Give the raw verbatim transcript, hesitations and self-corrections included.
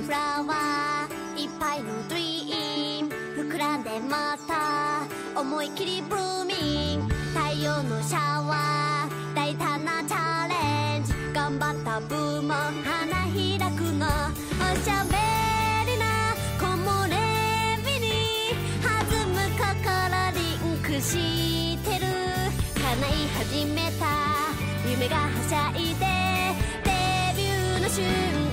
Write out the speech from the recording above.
フラワーいっぱいのドリーム膨らんでまた思い切りブルーミング太陽のシャワー大胆なチャレンジ頑張った分も花開くのおしゃべりな木漏れ日に弾む心リンクしてる叶い始めた夢がはしゃいでデビューの瞬間